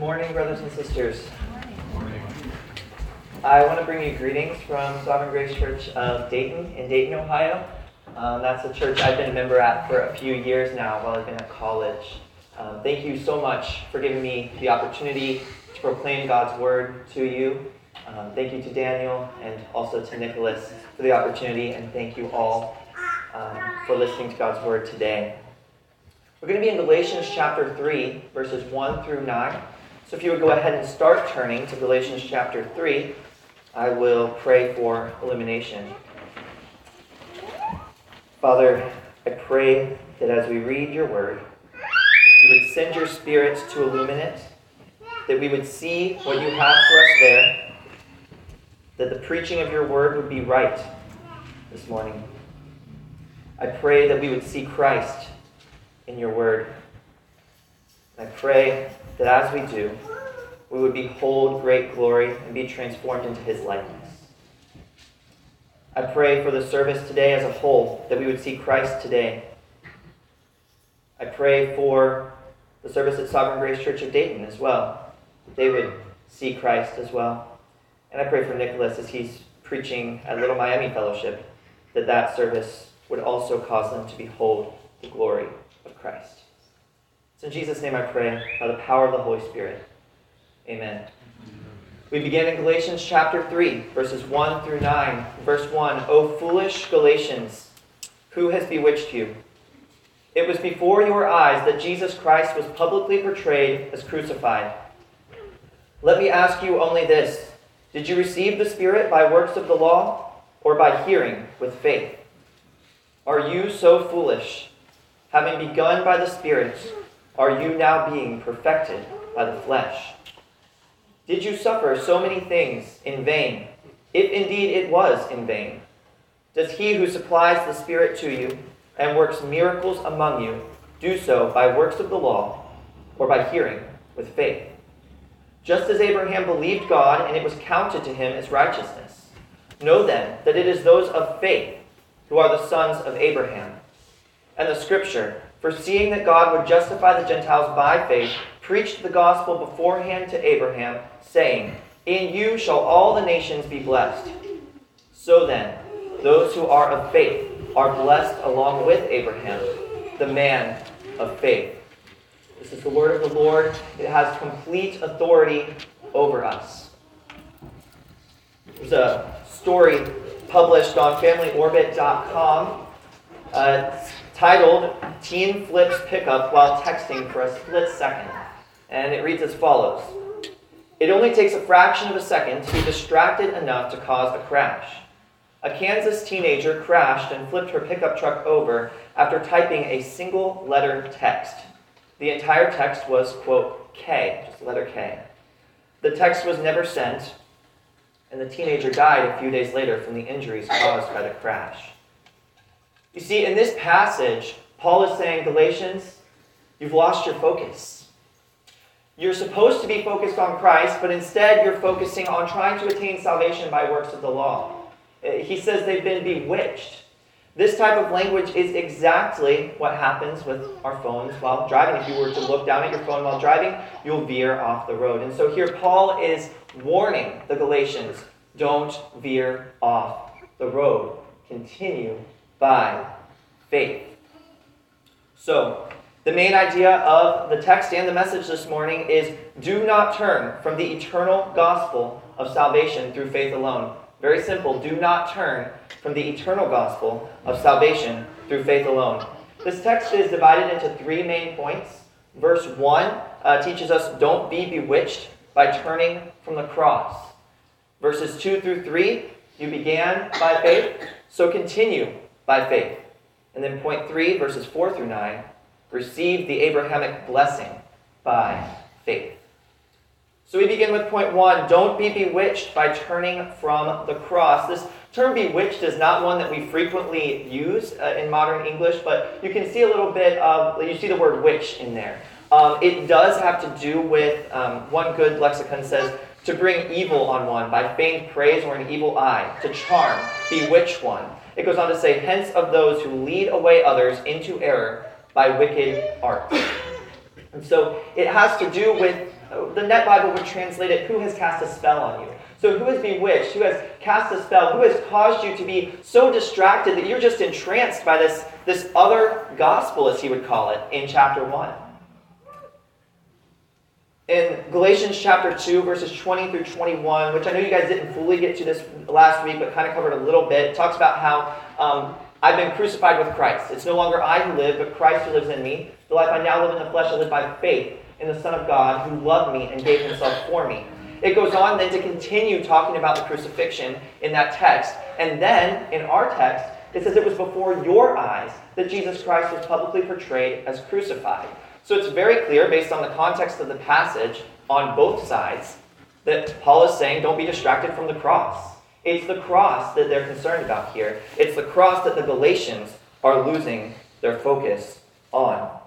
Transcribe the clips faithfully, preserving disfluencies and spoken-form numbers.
morning, brothers and sisters. I want to bring you greetings from Sovereign Grace Church of Dayton in Dayton, Ohio. Um, that's a church I've been a member at for a few years now while I've been at college. Um, thank you so much for giving me the opportunity to proclaim God's word to you. Um, thank you to Daniel and also to Nicholas for the opportunity, and thank you all um, for listening to God's word today. We're going to be in Galatians chapter three, verses one through nine. So if you would go ahead and start turning to Galatians chapter three, I will pray for illumination. Father, I pray that as we read your word, you would send your Spirit to illumine it, that we would see what you have for us there, that the preaching of your word would be right this morning. I pray that we would see Christ in your word. I pray that as we do, we would behold great glory and be transformed into his likeness. I pray for the service today as a whole, that we would see Christ today. I pray for the service at Sovereign Grace Church of Dayton as well, that they would see Christ as well. And I pray for Nicholas as he's preaching at Little Miami Fellowship, that that service would also cause them to behold the glory of Christ. It's in Jesus' name I pray, by the power of the Holy Spirit. Amen. We begin in Galatians chapter three, verses one through nine. Verse one, O foolish Galatians, who has bewitched you? It was before your eyes that Jesus Christ was publicly portrayed as crucified. Let me ask you only this. Did you receive the Spirit by works of the law, or by hearing with faith? Are you so foolish? Having begun by the Spirit, are you now being perfected by the flesh? Did you suffer so many things in vain, if indeed it was in vain? Does he who supplies the Spirit to you and works miracles among you do so by works of the law or by hearing with faith? Just as Abraham believed God and it was counted to him as righteousness. Know then that it is those of faith who are the sons of Abraham. And the scripture, foreseeing that God would justify the Gentiles by faith, preached the gospel beforehand to Abraham, saying, In you shall all the nations be blessed. So then, those who are of faith are blessed along with Abraham, the man of faith. This is the word of the Lord. It has complete authority over us. There's a story published on family orbit dot com uh, titled, Teen Flips Pickup While Texting for a Split Second. And it reads as follows. It only takes a fraction of a second to be distracted enough to cause a crash. A Kansas teenager crashed and flipped her pickup truck over after typing a single letter text. The entire text was, quote, K, just letter K. The text was never sent, and the teenager died a few days later from the injuries caused by the crash. You see, in this passage, Paul is saying, Galatians, you've lost your focus. You're supposed to be focused on Christ, but instead you're focusing on trying to attain salvation by works of the law. He says they've been bewitched. This type of language is exactly what happens with our phones while driving. If you were to look down at your phone while driving, you'll veer off the road. And so here Paul is warning the Galatians, don't veer off the road. Continue by faith. So, the main idea of the text and the message this morning is do not turn from the eternal gospel of salvation through faith alone. Very simple. Do not turn from the eternal gospel of salvation through faith alone. This text is divided into three main points. Verse one uh, teaches us don't be bewitched by turning from the cross. Verses two through three, you began by faith, so continue by faith. And then point three, verses four through nine, receive the Abrahamic blessing by faith. So we begin with point one, don't be bewitched by turning from the cross. This term bewitched is not one that we frequently use uh, in modern English, but you can see a little bit of, you see the word witch in there. Um, it does have to do with, um, one good lexicon says, to bring evil on one by feigned praise or an evil eye, to charm, bewitch one. It goes on to say, hence of those who lead away others into error by wicked arts. And so it has to do with The Net Bible would translate it, who has cast a spell on you? So who has bewitched? Who has cast a spell? Who has caused you to be so distracted that you're just entranced by this, this other gospel, as he would call it, in chapter one? In Galatians chapter two, verses twenty through twenty-one, which I know you guys didn't fully get to this last week, but kind of covered a little bit, it talks about how um, I've been crucified with Christ. It's no longer I who live, but Christ who lives in me. The life I now live in the flesh, I live by faith in the Son of God, who loved me and gave himself for me. It goes on then to continue talking about the crucifixion in that text. And then, in our text, it says it was before your eyes that Jesus Christ was publicly portrayed as crucified. So it's very clear, based on the context of the passage, on both sides, that Paul is saying, don't be distracted from the cross. It's the cross that they're concerned about here. It's the cross that the Galatians are losing their focus on.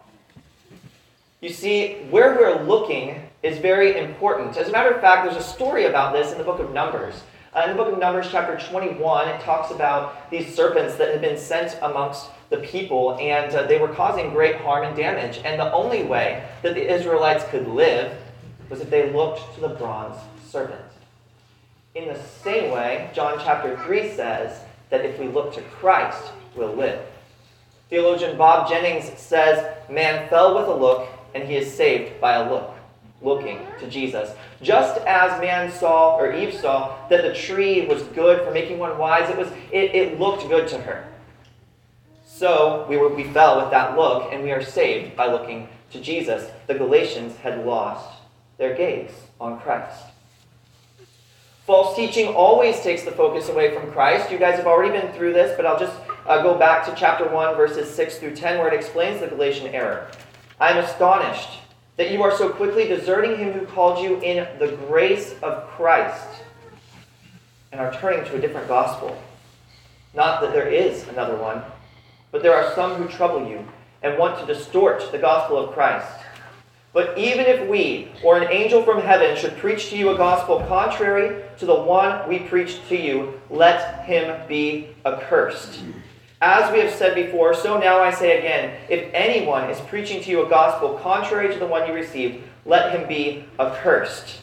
You see, where we're looking is very important. As a matter of fact, there's a story about this in the book of Numbers. Uh, in the book of Numbers, chapter twenty-one, it talks about these serpents that had been sent amongst the people, and uh, they were causing great harm and damage. And the only way that the Israelites could live was if they looked to the bronze serpent. In the same way, John chapter three says that if we look to Christ, we'll live. Theologian Bob Jennings says, man fell with a look, and he is saved by a look, looking to Jesus. Just as man saw, or Eve saw, that the tree was good for making one wise, it was it, it looked good to her. So we were we fell with that look, and we are saved by looking to Jesus. The Galatians had lost their gaze on Christ. False teaching always takes the focus away from Christ. You guys have already been through this, but I'll just uh, go back to chapter one, verses six through ten, where it explains the Galatian error. I am astonished that you are so quickly deserting him who called you in the grace of Christ and are turning to a different gospel. Not that there is another one, but there are some who trouble you and want to distort the gospel of Christ. But even if we or an angel from heaven should preach to you a gospel contrary to the one we preached to you, let him be accursed. As we have said before, so now I say again, if anyone is preaching to you a gospel contrary to the one you received, let him be accursed.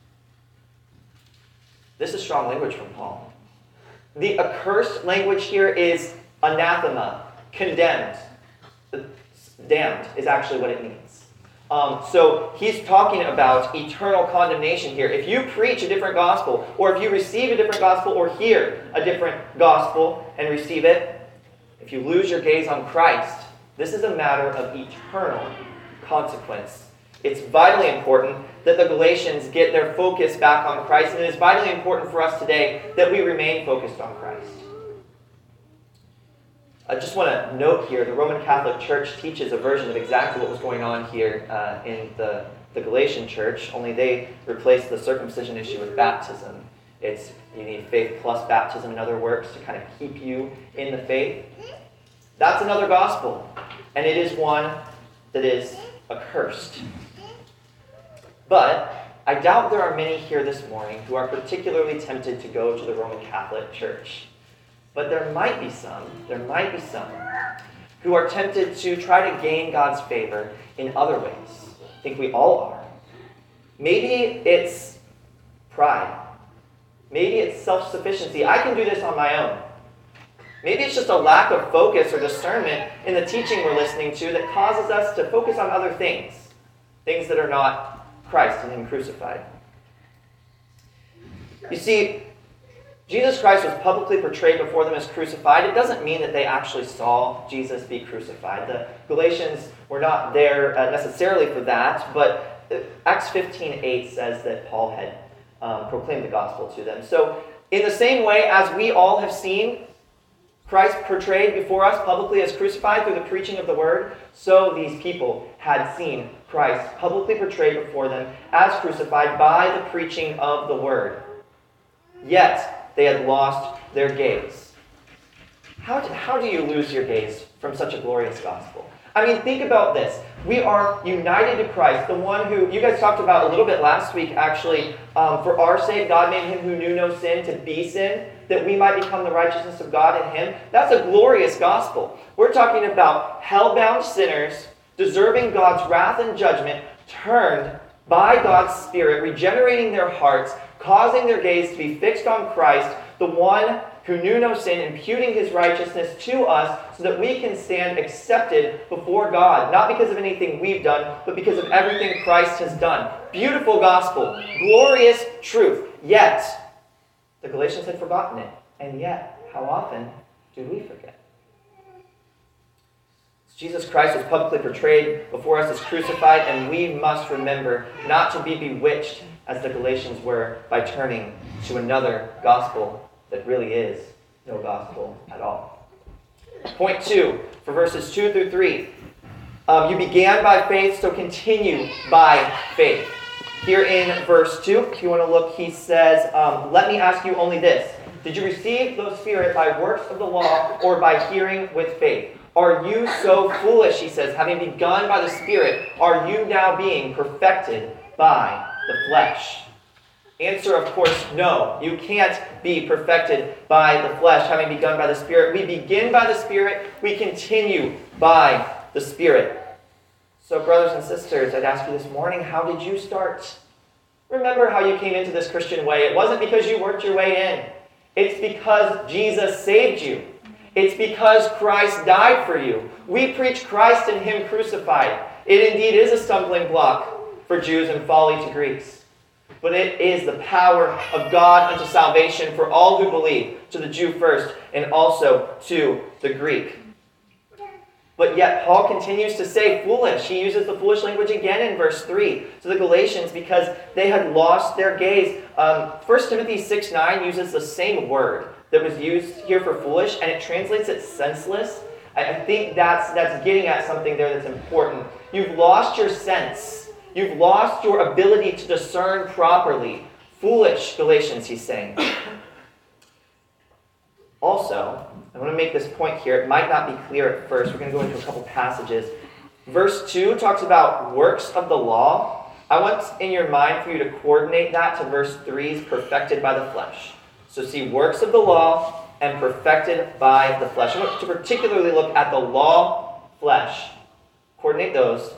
This is strong language from Paul. The accursed language here is anathema, condemned. Damned is actually what it means. Um, so he's talking about eternal condemnation here. If you preach a different gospel, or if you receive a different gospel, or hear a different gospel and receive it, if you lose your gaze on Christ, this is a matter of eternal consequence. It's vitally important that the Galatians get their focus back on Christ, and it is vitally important for us today that we remain focused on Christ. I just want to note here, the Roman Catholic Church teaches a version of exactly what was going on here uh, in the, the Galatian church, only they replaced the circumcision issue with baptism. It's you need faith plus baptism and other works to kind of keep you in the faith. That's another gospel, and it is one that is accursed. But I doubt there are many here this morning who are particularly tempted to go to the Roman Catholic Church. But there might be some, there might be some who are tempted to try to gain God's favor in other ways. I think we all are. Maybe it's pride. Maybe it's self-sufficiency. I can do this on my own. Maybe it's just a lack of focus or discernment in the teaching we're listening to that causes us to focus on other things. Things that are not Christ and Him crucified. You see, Jesus Christ was publicly portrayed before them as crucified. It doesn't mean that they actually saw Jesus be crucified. The Galatians were not there uh, necessarily for that, but Acts fifteen eight says that Paul had um, proclaimed the gospel to them. So in the same way as we all have seen Christ portrayed before us publicly as crucified through the preaching of the word, so these people had seen Christ publicly portrayed before them as crucified by the preaching of the word. Yet they had lost their gaze. How do, how do you lose your gaze from such a glorious gospel? I mean, think about this. We are united to Christ, the one who, you guys talked about a little bit last week, actually. Um, for our sake, God made him who knew no sin to be sin, that we might become the righteousness of God in him. That's a glorious gospel. We're talking about hell-bound sinners, deserving God's wrath and judgment, turned by God's Spirit, regenerating their hearts, causing their gaze to be fixed on Christ, the one who knew no sin, imputing his righteousness to us so that we can stand accepted before God, not because of anything we've done, but because of everything Christ has done. Beautiful gospel, glorious truth. Yet, the Galatians had forgotten it. And yet, how often do we forget? Jesus Christ was publicly portrayed before us as crucified, and we must remember not to be bewitched as the Galatians were by turning to another gospel that really is no gospel at all. Point two, for verses two through three. Um, you began by faith, so continue by faith. Here in verse two, if you want to look, he says, um, let me ask you only this. Did you receive the Spirit by works of the law or by hearing with faith? Are you so foolish, he says, having begun by the Spirit, are you now being perfected by the flesh? Answer, of course, no. You can't be perfected by the flesh, having begun by the Spirit. We begin by the Spirit. We continue by the Spirit. So, brothers and sisters, I'd ask you this morning, how did you start? Remember how you came into this Christian way. It wasn't because you worked your way in. It's because Jesus saved you. It's because Christ died for you. We preach Christ and Him crucified. It indeed is a stumbling block for Jews and folly to Greeks. But it is the power of God unto salvation for all who believe, to the Jew first, and also to the Greek. But yet Paul continues to say foolish. He uses the foolish language again in verse three to the Galatians because they had lost their gaze. Um, First Timothy six nine uses the same word that was used here for foolish, and it translates it senseless. I, I think that's, that's getting at something there that's important. You've lost your sense. You've lost your ability to discern properly. Foolish, Galatians, he's saying. Also, I want to make this point here. It might not be clear at first. We're going to go into a couple passages. Verse two talks about works of the law. I want in your mind for you to coordinate that to verse three's perfected by the flesh. So see works of the law and perfected by the flesh. I want to particularly look at the law, flesh. Coordinate those.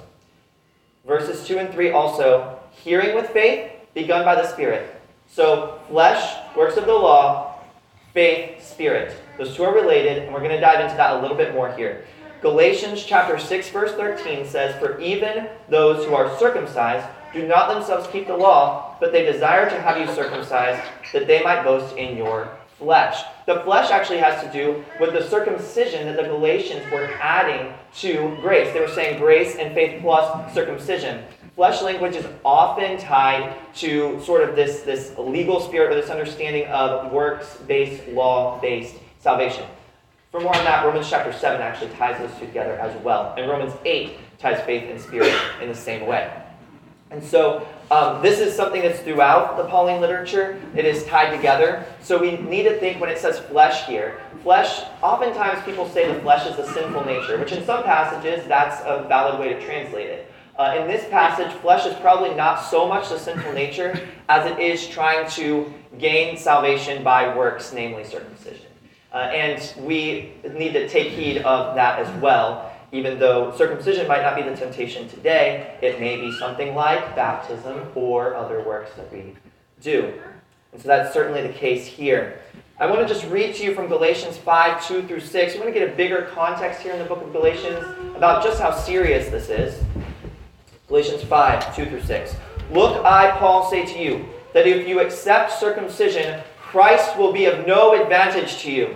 Verses two and three also, hearing with faith, begun by the Spirit. So flesh, works of the law, faith, Spirit. Those two are related, and we're going to dive into that a little bit more here. Galatians chapter six, verse thirteen says, for even those who are circumcised do not themselves keep the law, but they desire to have you circumcised, that they might boast in your flesh. The flesh actually has to do with the circumcision that the Galatians were adding to grace. They were saying grace and faith plus circumcision. Flesh language is often tied to sort of this, this legal spirit or this understanding of works-based, law-based salvation. For more on that, Romans chapter seven actually ties those two together as well. And Romans eight ties faith and spirit in the same way. And so um, this is something that's throughout the Pauline literature. It is tied together. So we need to think when it says flesh here. Flesh, oftentimes people say the flesh is the sinful nature, which in some passages that's a valid way to translate it. Uh, in this passage, flesh is probably not so much the sinful nature as it is trying to gain salvation by works, namely circumcision. Uh, and we need to take heed of that as well. Even though circumcision might not be the temptation today, it may be something like baptism or other works that we do. And so that's certainly the case here. I want to just read to you from Galatians five, two through six. We want to get a bigger context here in the book of Galatians about just how serious this is. Galatians five, two through six. Look, I, Paul, say to you, that if you accept circumcision, Christ will be of no advantage to you.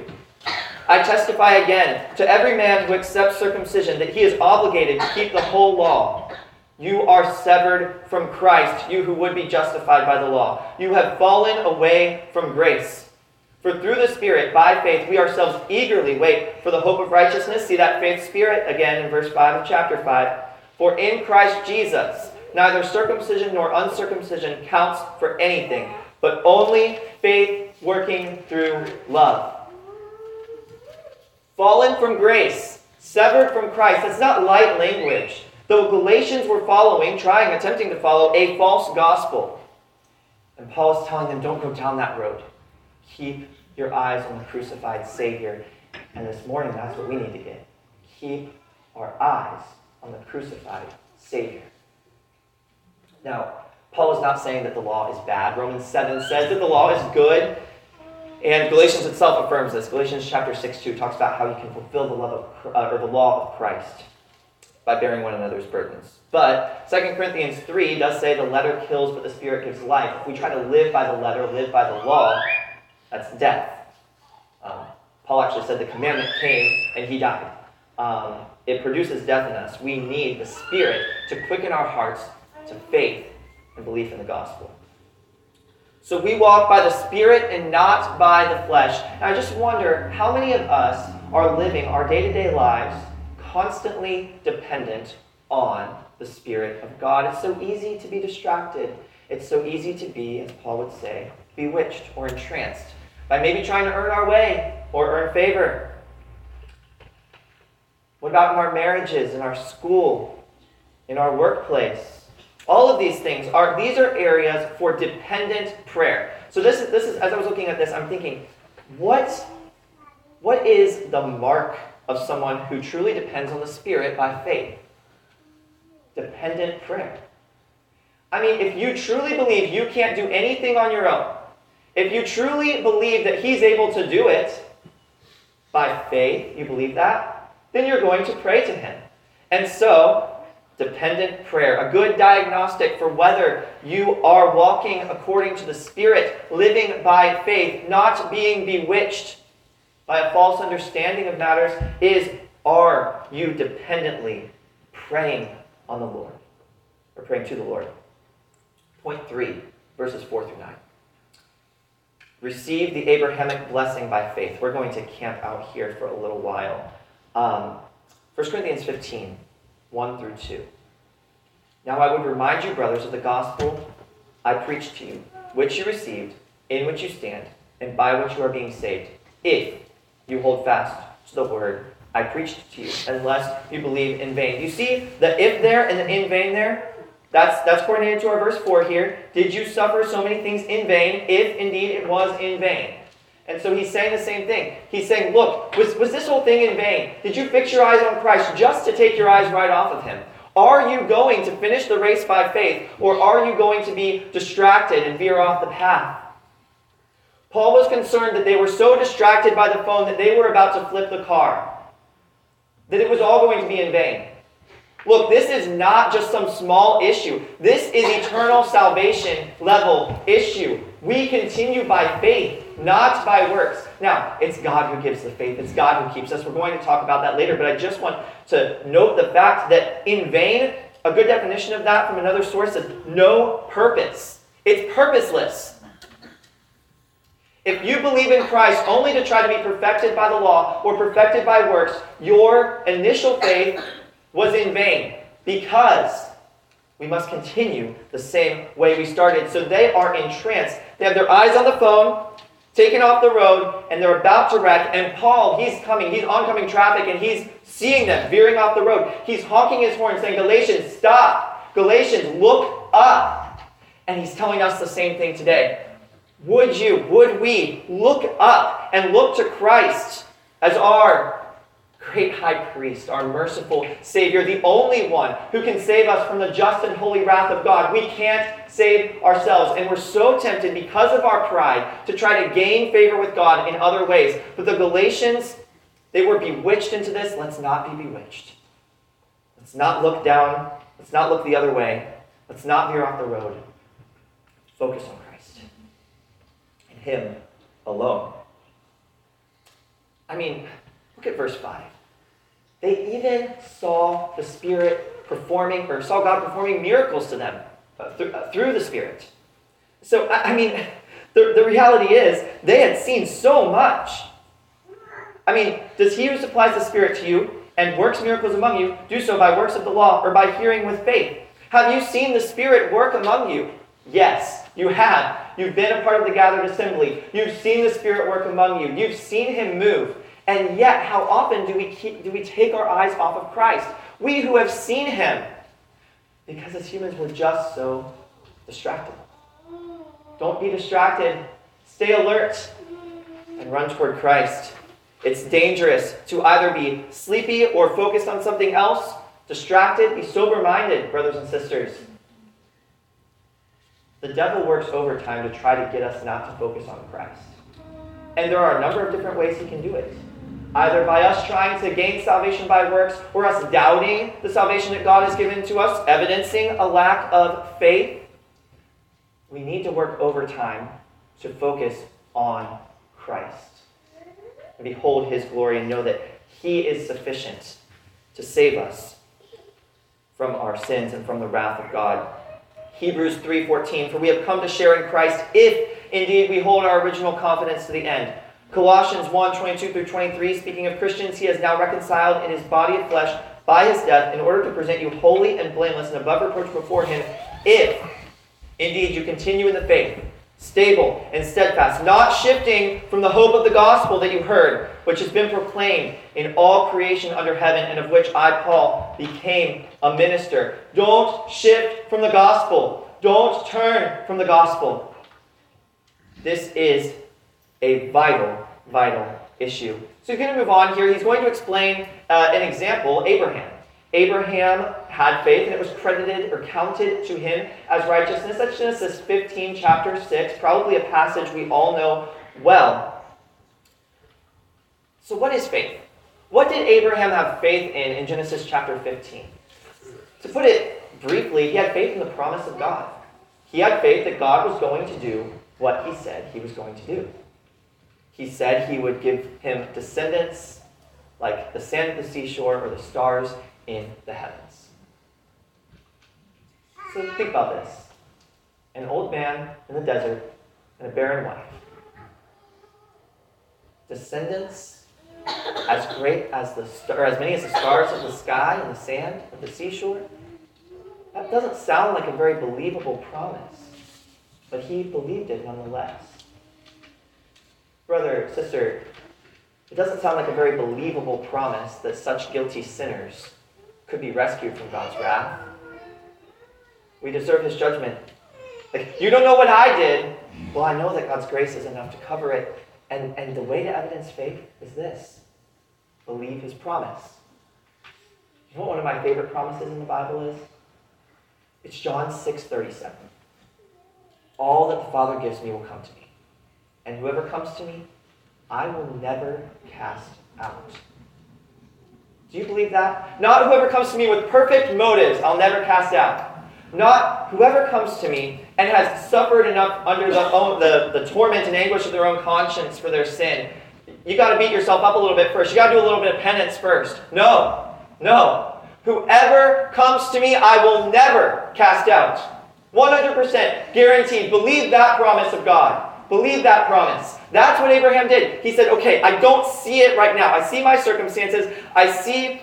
I testify again to every man who accepts circumcision that he is obligated to keep the whole law. You are severed from Christ, you who would be justified by the law. You have fallen away from grace. For through the Spirit, by faith, we ourselves eagerly wait for the hope of righteousness. See that faith spirit again in verse five of chapter five. For in Christ Jesus, neither circumcision nor uncircumcision counts for anything, but only faith working through love. Fallen from grace, severed from Christ. That's not light language. The Galatians were following, trying, attempting to follow a false gospel. And Paul is telling them, don't go down that road. Keep your eyes on the crucified Savior. And this morning, that's what we need to get. Keep our eyes on the crucified Savior. Now, Paul is not saying that the law is bad. Romans seven says that the law is good. And Galatians itself affirms this. Galatians chapter six two talks about how you can fulfill the love of uh, or the law of Christ by bearing one another's burdens. But Second Corinthians three does say the letter kills, but the Spirit gives life. If we try to live by the letter, live by the law, that's death. Um, Paul actually said the commandment came and he died. Um, it produces death in us. We need the Spirit to quicken our hearts to faith and belief in the gospel. So we walk by the Spirit and not by the flesh. And I just wonder how many of us are living our day-to-day lives constantly dependent on the Spirit of God. It's so easy to be distracted. It's so easy to be, as Paul would say, bewitched or entranced by maybe trying to earn our way or earn favor. What about in our marriages, in our school, in our workplace? All of these things are, these are areas for dependent prayer. So this is, this is, as I was looking at this, I'm thinking, what, what is the mark of someone who truly depends on the Spirit by faith? Dependent prayer. I mean, if you truly believe you can't do anything on your own, if you truly believe that He's able to do it by faith, you believe that, then you're going to pray to Him. And so, dependent prayer, a good diagnostic for whether you are walking according to the Spirit, living by faith, not being bewitched by a false understanding of matters, is, are you dependently praying on the Lord, or praying to the Lord? Point three, verses four through nine. Receive the Abrahamic blessing by faith. We're going to camp out here for a little while. Um, First Corinthians fifteen. one through two. Now I would remind you, brothers, of the gospel I preached to you, which you received, in which you stand, and by which you are being saved, if you hold fast to the word I preached to you, unless you believe in vain. You see the if there and the in vain there? That's, that's coordinated to our verse four here. Did you suffer so many things in vain, if indeed it was in vain? And so he's saying the same thing. He's saying, look, was, was this whole thing in vain? Did you fix your eyes on Christ just to take your eyes right off of Him? Are you going to finish the race by faith, or are you going to be distracted and veer off the path? Paul was concerned that they were so distracted by the phone that they were about to flip the car, that it was all going to be in vain. Look, this is not just some small issue. This is eternal salvation level issue. We continue by faith, not by works. Now, it's God who gives the faith. It's God who keeps us. We're going to talk about that later, but I just want to note the fact that in vain, a good definition of that from another source is no purpose. It's purposeless. If you believe in Christ only to try to be perfected by the law or perfected by works, your initial faith was in vain, because we must continue the same way we started. So they are entranced. They have their eyes on the phone, taken off the road, and they're about to wreck. And Paul, he's coming, he's oncoming traffic, and he's seeing them veering off the road. He's honking his horn saying, Galatians, stop. Galatians, look up. And he's telling us the same thing today. Would you, would we look up and look to Christ as our great high priest, our merciful Savior, the only one who can save us from the just and holy wrath of God. We can't save ourselves, and we're so tempted because of our pride to try to gain favor with God in other ways. But the Galatians, they were bewitched into this. Let's not be bewitched. Let's not look down. Let's not look the other way. Let's not veer off the road. Focus on Christ and Him alone. I mean, look at verse five. They even saw the Spirit performing, or saw God performing miracles to them uh, through, uh, through the Spirit. So, I, I mean, the, the reality is, they had seen so much. I mean, does He who supplies the Spirit to you and works miracles among you do so by works of the law or by hearing with faith? Have you seen the Spirit work among you? Yes, you have. You've been a part of the gathered assembly. You've seen the Spirit work among you. You've seen Him move. And yet, how often do we keep, do we take our eyes off of Christ? We who have seen Him. Because as humans, we're just so distracted. Don't be distracted. Stay alert and run toward Christ. It's dangerous to either be sleepy or focused on something else. Distracted, be sober-minded, brothers and sisters. the devil works overtime to try to get us not to focus on Christ. And there are a number of different ways he can do it. Either by us trying to gain salvation by works, or us doubting the salvation that God has given to us, evidencing a lack of faith. We need to work overtime to focus on Christ. And behold his glory and know that he is sufficient to save us from our sins and from the wrath of God. Hebrews three fourteen, for we have come to share in Christ if indeed we hold our original confidence to the end. Colossians one twenty-two through twenty-three, speaking of Christians, he has now reconciled in his body of flesh by his death in order to present you holy and blameless and above reproach before him, if indeed you continue in the faith, stable and steadfast, not shifting from the hope of the gospel that you heard, which has been proclaimed in all creation under heaven, and of which I, Paul, became a minister. Don't shift from the gospel. Don't turn from the gospel. This is a vital, vital issue. So he's going to move on here. He's going to explain uh, an example, Abraham. Abraham had faith, and it was credited or counted to him as righteousness. That's Genesis fifteen, chapter six, probably a passage we all know well. So what is faith? What did Abraham have faith in in Genesis chapter fifteen? To put it briefly, he had faith in the promise of God. He had faith that God was going to do what he said he was going to do. He said he would give him descendants like the sand of the seashore or the stars in the heavens. So think about this. An old man in the desert and a barren wife. Descendants as great as the star, or as many as the stars of the sky and the sand of the seashore. That doesn't sound like a very believable promise, but he believed it nonetheless. Brother, sister, it doesn't sound like a very believable promise that such guilty sinners could be rescued from God's wrath. We deserve his judgment. Like, you don't know what I did. Well, I know that God's grace is enough to cover it. And, and the way to evidence faith is this. Believe his promise. You know what one of my favorite promises in the Bible is? It's John six thirty-seven. All that the Father gives me will come to me. And whoever comes to me, I will never cast out. Do you believe that? Not whoever comes to me with perfect motives, I'll never cast out. Not whoever comes to me and has suffered enough under the, own, the, the torment and anguish of their own conscience for their sin. You got to beat yourself up a little bit first. You got to do a little bit of penance first. No, no. Whoever comes to me, I will never cast out. one hundred percent guaranteed. Believe that promise of God. Believe that promise. That's what Abraham did. He said, okay, I don't see it right now. I see my circumstances. I see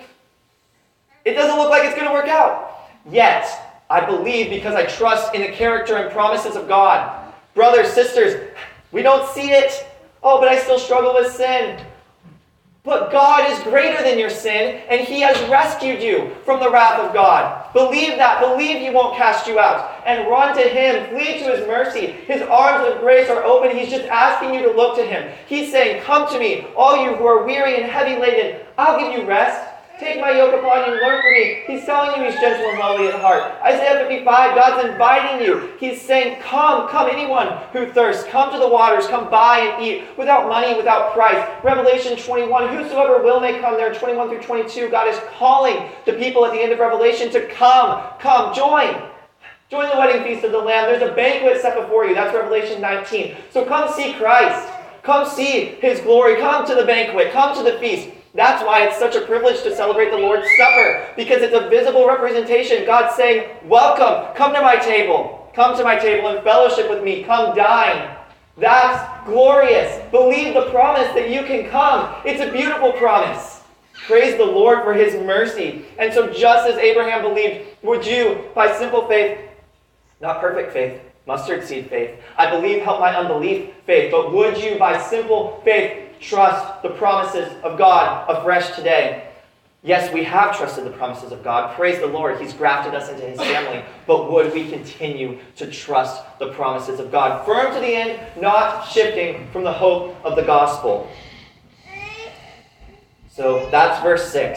it doesn't look like it's going to work out. Yet, I believe because I trust in the character and promises of God. Brothers, sisters, we don't see it. Oh, but I still struggle with sin. But God is greater than your sin, and he has rescued you from the wrath of God. Believe that. Believe he won't cast you out. And run to him. Flee to his mercy. His arms of grace are open. He's just asking you to look to him. He's saying, come to me, all you who are weary and heavy laden. I'll give you rest. Take my yoke upon you and learn from me. He's telling you he's gentle and lowly at heart. Isaiah fifty-five, God's inviting you. He's saying, come, come, anyone who thirsts, come to the waters, come buy and eat, without money, without price. Revelation twenty-one, whosoever will may come there, twenty-one through twenty-two. God is calling the people at the end of Revelation to come, come, join. Join the wedding feast of the Lamb. There's a banquet set before you. That's Revelation nineteen. So come see Christ. Come see his glory. Come to the banquet. Come to the feast. That's why it's such a privilege to celebrate the Lord's Supper, because it's a visible representation. God's saying, welcome, come to my table. Come to my table and fellowship with me. Come dine. That's glorious. Believe the promise that you can come. It's a beautiful promise. Praise the Lord for his mercy. And so just as Abraham believed, would you, by simple faith, not perfect faith, mustard seed faith, I believe, help my unbelief faith, but would you, by simple faith, trust the promises of God afresh today? Yes, we have trusted the promises of God. Praise the Lord. He's grafted us into his family. But would we continue to trust the promises of God? Firm to the end, not shifting from the hope of the gospel. So that's verse six.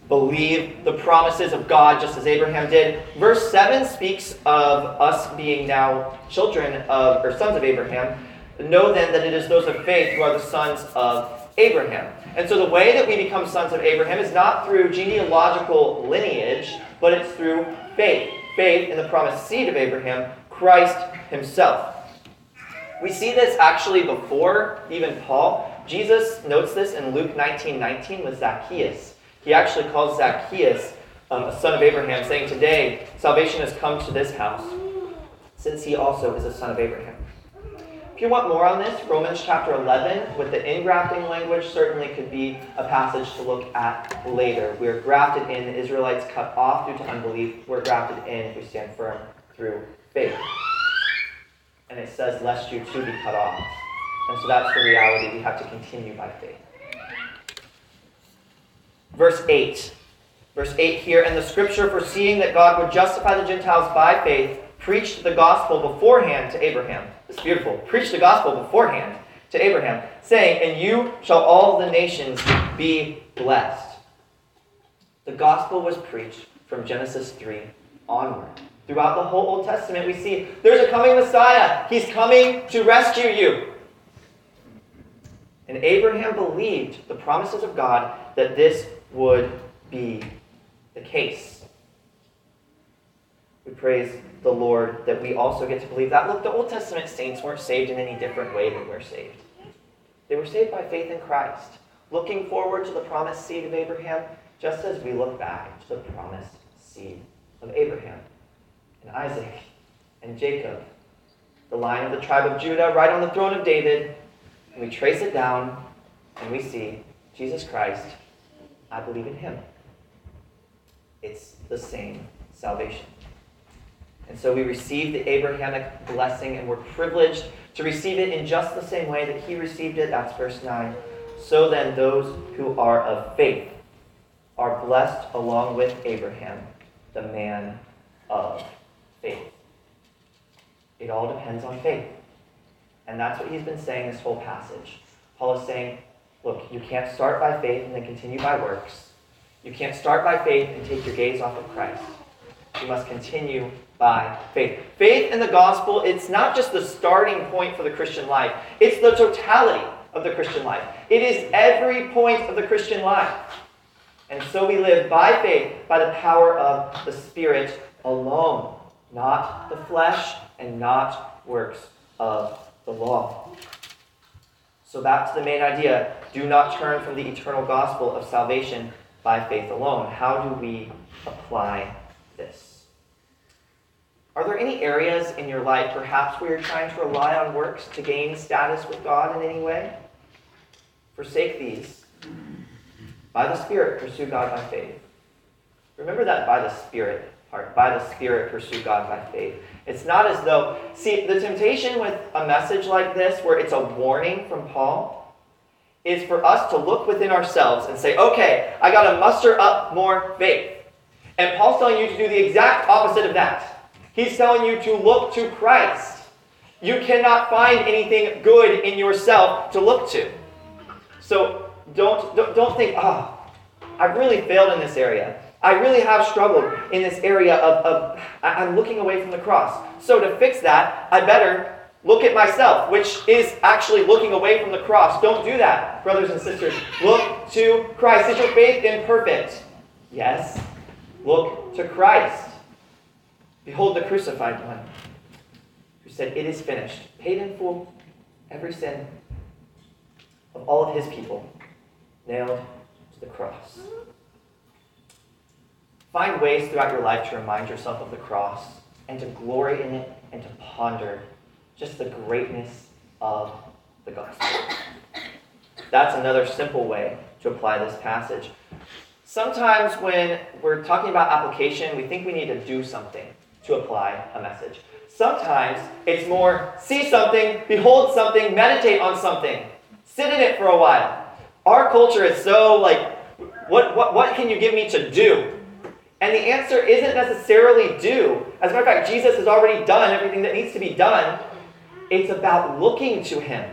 believe the promises of God just as Abraham did. Verse seven speaks of us being now children of, or sons of Abraham. Know then that it is those of faith who are the sons of Abraham. And so the way that we become sons of Abraham is not through genealogical lineage, but it's through faith. Faith in the promised seed of Abraham, Christ himself. We see this actually before even Paul. Jesus notes this in Luke nineteen nineteen with Zacchaeus. He actually calls Zacchaeus um, a son of Abraham, saying, "Today salvation has come to this house, since he also is a son of Abraham." If you want more on this, Romans chapter eleven, with the ingrafting language, certainly could be a passage to look at later. We're grafted in, the Israelites cut off due to unbelief. We're grafted in if we stand firm through faith. And it says, lest you too be cut off. And so that's the reality. We have to continue by faith. Verse eight. Verse eight here, and the scripture, foreseeing that God would justify the Gentiles by faith, preached the gospel beforehand to Abraham. It's beautiful. Preached the gospel beforehand to Abraham, saying, "And you shall all the nations be blessed." The gospel was preached from Genesis three onward. Throughout the whole Old Testament, we see there's a coming Messiah. He's coming to rescue you. And Abraham believed the promises of God that this would be the case. We praise the Lord that we also get to believe that. Look, the Old Testament saints weren't saved in any different way than we're saved. They were saved by faith in Christ, looking forward to the promised seed of Abraham, just as we look back to the promised seed of Abraham and Isaac and Jacob, the line of the tribe of Judah right on the throne of David. And we trace it down and we see Jesus Christ. I believe in him. It's the same salvation. And so we receive the Abrahamic blessing, and we're privileged to receive it in just the same way that he received it. That's verse nine. So then those who are of faith are blessed along with Abraham, the man of faith. It all depends on faith. And that's what he's been saying this whole passage. Paul is saying, look, you can't start by faith and then continue by works. You can't start by faith and take your gaze off of Christ. You must continue by faith. Faith in the gospel, it's not just the starting point for the Christian life. It's the totality of the Christian life. It is every point of the Christian life. And so we live by faith, by the power of the Spirit alone, not the flesh and not works of the law. So back to the main idea, do not turn from the eternal gospel of salvation by faith alone. How do we apply this? Are there any areas in your life perhaps where you're trying to rely on works to gain status with God in any way? Forsake these. By the Spirit, pursue God by faith. Remember that by the Spirit part. By the Spirit, pursue God by faith. It's not as though... See, the temptation with a message like this, where it's a warning from Paul, is for us to look within ourselves and say, okay, I got to muster up more faith. And Paul's telling you to do the exact opposite of that. He's telling you to look to Christ. You cannot find anything good in yourself to look to. So don't, don't, don't think, oh, I've really failed in this area. I really have struggled in this area of, of I'm looking away from the cross. So to fix that, I better look at myself, which is actually looking away from the cross. Don't do that, brothers and sisters. Look to Christ. Is your faith imperfect? Yes. Look to Christ. Behold the crucified one, who said, it is finished, paid in full every sin of all of his people, nailed to the cross. Find ways throughout your life to remind yourself of the cross and to glory in it and to ponder just the greatness of the gospel. That's another simple way to apply this passage. Sometimes when we're talking about application, we think we need to do something to apply a message. Sometimes it's more see something, behold something, meditate on something, sit in it for a while. Our culture is so like, what, what, what can you give me to do? And the answer isn't necessarily do. As a matter of fact, Jesus has already done everything that needs to be done. It's about looking to him.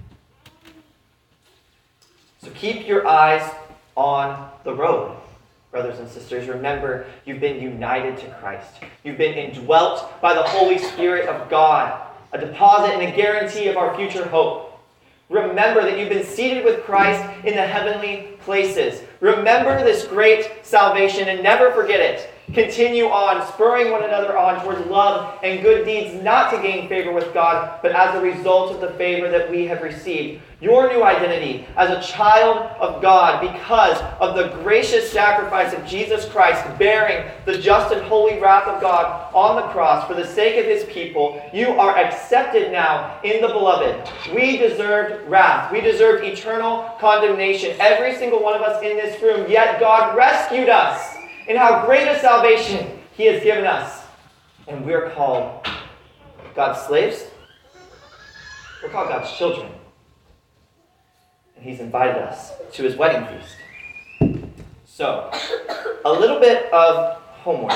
So keep your eyes on the road. brothers and sisters, remember you've been united to Christ. You've been indwelt by the Holy Spirit of God, a deposit and a guarantee of our future hope. Remember that you've been seated with Christ in the heavenly places. Remember this great salvation and never forget it. Continue on, spurring one another on towards love and good deeds, not to gain favor with God, but as a result of the favor that we have received. Your new identity as a child of God because of the gracious sacrifice of Jesus Christ bearing the just and holy wrath of God on the cross for the sake of his people. You are accepted now in the beloved. We deserved wrath. We deserved eternal condemnation. Every single one of us in this room, yet God rescued us. In how great a salvation he has given us. And we're called God's slaves. We're called God's children. And he's invited us to his wedding feast. So, a little bit of homework.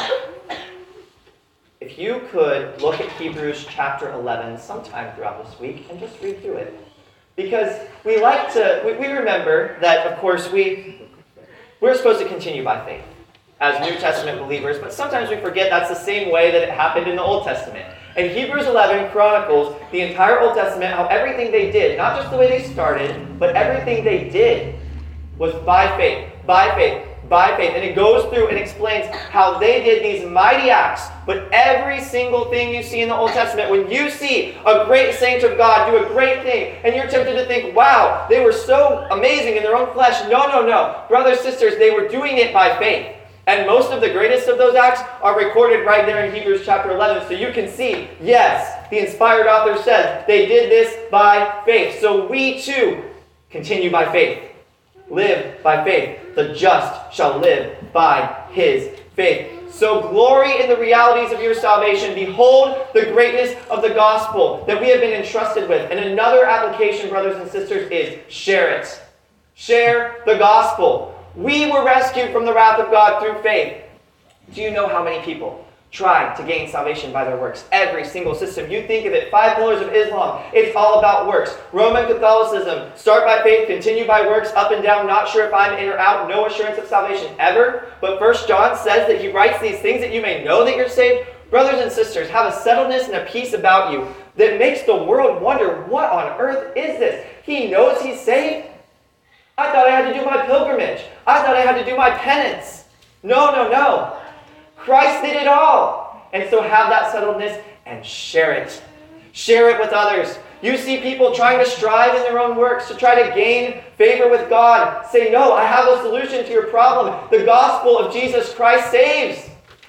If you could look at Hebrews chapter eleven sometime throughout this week and just read through it. Because we like to, we, we remember that, of course, we, we're supposed to continue by faith as New Testament believers, but sometimes we forget that's the same way that it happened in the Old Testament. And Hebrews eleven chronicles the entire Old Testament, how everything they did, not just the way they started, but everything they did was by faith, by faith, by faith. And it goes through and explains how they did these mighty acts. But every single thing you see in the Old Testament, when you see a great saint of God do a great thing, and you're tempted to think, wow, they were so amazing in their own flesh. No, no, no. Brothers, sisters, they were doing it by faith. And most of the greatest of those acts are recorded right there in Hebrews chapter eleven. So you can see, yes, the inspired author says they did this by faith. So we too continue by faith. Live by faith. The just shall live by his faith. So glory in the realities of your salvation. Behold the greatness of the gospel that we have been entrusted with. And another application, brothers and sisters, is share it. Share the gospel. We were rescued from the wrath of God through faith. Do you know how many people tried to gain salvation by their works? Every single system. You think of it, five pillars of Islam, it's all about works. Roman Catholicism, start by faith, continue by works, up and down, not sure if I'm in or out, no assurance of salvation ever. But First John says that he writes these things that you may know that you're saved. Brothers and sisters, have a settledness and a peace about you that makes the world wonder, what on earth is this? He knows he's saved. I thought I had to do my pilgrimage. I thought I had to do my penance. No, no, no. Christ did it all. And so have that settledness and share it. Share it with others. You see people trying to strive in their own works to try to gain favor with God. Say, no, I have a solution to your problem. The gospel of Jesus Christ saves.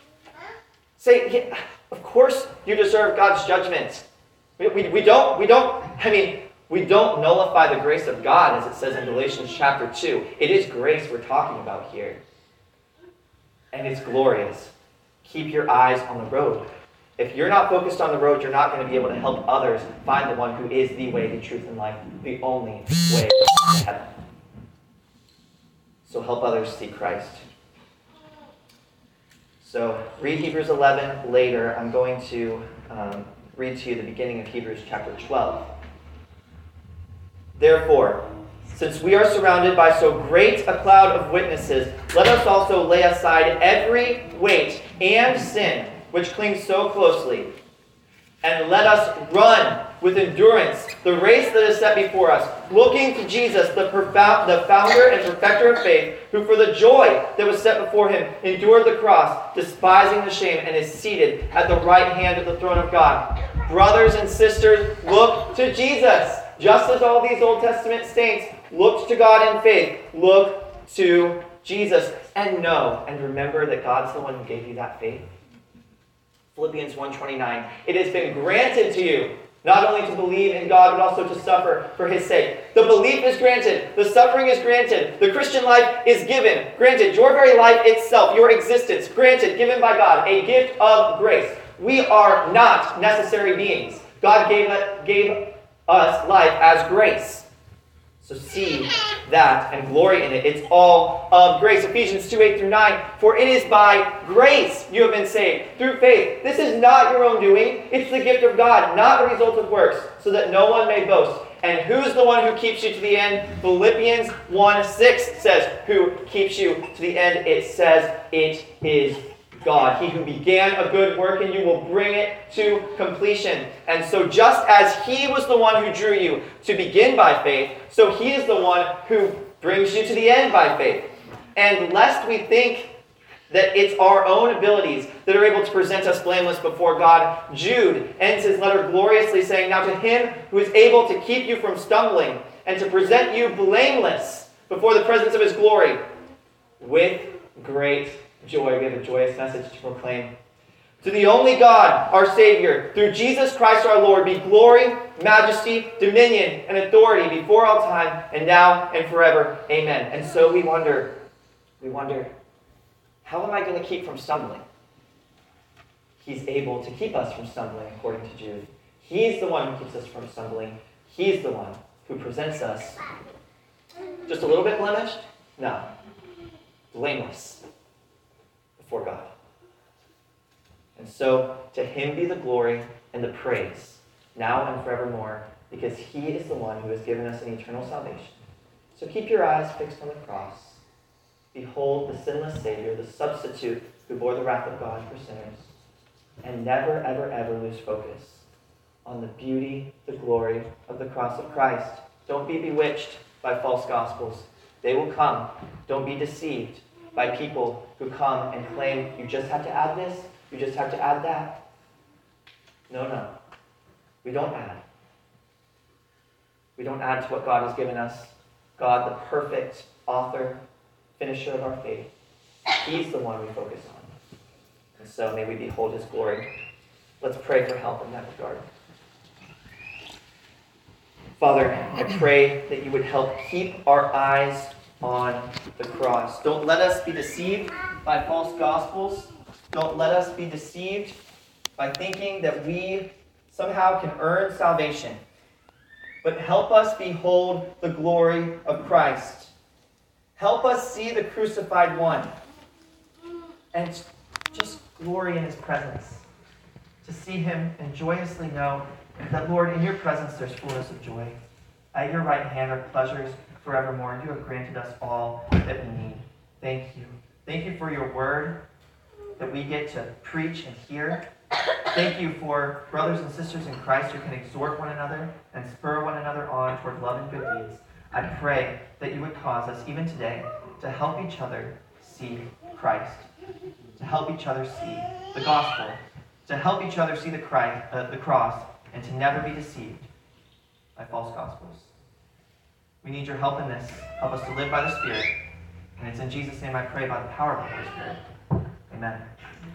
Say, yeah, of course you deserve God's judgment. We, we, we don't, we don't, I mean, we don't nullify the grace of God, as it says in Galatians chapter two. It is grace we're talking about here. And it's glorious. Keep your eyes on the road. If you're not focused on the road, you're not going to be able to help others find the one who is the way, the truth, and life, the only way to heaven. So help others see Christ. So read Hebrews eleven later. I'm going to um, read to you the beginning of Hebrews chapter twelve. Therefore, since we are surrounded by so great a cloud of witnesses, let us also lay aside every weight and sin which clings so closely, and let us run with endurance the race that is set before us, looking to Jesus, the, profound, the founder and perfecter of faith, who for the joy that was set before him endured the cross, despising the shame, and is seated at the right hand of the throne of God. Brothers and sisters, look to Jesus. Just as all these Old Testament saints looked to God in faith, look to Jesus. And know and remember that God's the one who gave you that faith. Philippians one twenty-nine. It has been granted to you not only to believe in God, but also to suffer for his sake. The belief is granted. The suffering is granted. The Christian life is given. Granted, your very life itself, your existence, granted, given by God, a gift of grace. We are not necessary beings. God gave, gave us life as grace. So see that and glory in it. It's all of grace. Ephesians two, eight through nine. For it is by grace you have been saved, through faith. This is not your own doing. It's the gift of God, not the result of works, so that no one may boast. And who's the one who keeps you to the end? Philippians one six says, who keeps you to the end? It says, it is God. He who began a good work in you will bring it to completion. And so just as he was the one who drew you to begin by faith, so he is the one who brings you to the end by faith. And lest we think that it's our own abilities that are able to present us blameless before God, Jude ends his letter gloriously saying, now to him who is able to keep you from stumbling and to present you blameless before the presence of his glory with great joy. We have a joyous message to proclaim. To the only God, our Savior, through Jesus Christ our Lord, be glory, majesty, dominion, and authority before all time, and now and forever. Amen. And so we wonder, we wonder, how am I going to keep from stumbling? He's able to keep us from stumbling, according to Jude. He's the one who keeps us from stumbling. He's the one who presents us just a little bit blemished? No. Blameless before God. And so, to him be the glory and the praise, now and forevermore, because he is the one who has given us an eternal salvation. So keep your eyes fixed on the cross. Behold the sinless Savior, the substitute who bore the wrath of God for sinners. And never, ever, ever lose focus on the beauty, the glory of the cross of Christ. Don't be bewitched by false gospels. They will come. Don't be deceived by people who come and claim you just have to add this, you just have to add that. No, no. We don't add. We don't add to what God has given us. God, the perfect author, finisher of our faith. He's the one we focus on. And so may we behold his glory. Let's pray for help in that regard. Father, I pray that you would help keep our eyes on the cross. Don't let us be deceived by false gospels. Don't let us be deceived by thinking that we somehow can earn salvation. But help us behold the glory of Christ. Help us see the crucified one and just glory in his presence. To see him and joyously know that, Lord, in your presence there's fullness of joy. At your right hand are pleasures forevermore, and you have granted us all that we need. Thank you. Thank you for your word that we get to preach and hear. Thank you for brothers and sisters in Christ who can exhort one another and spur one another on toward love and good deeds. I pray that you would cause us, even today, to help each other see Christ, to help each other see the gospel, to help each other see the, Christ, uh, the cross, and to never be deceived by false gospels. We need your help in this. Help us to live by the Spirit. And it's in Jesus' name I pray by the power of the Holy Spirit. Amen.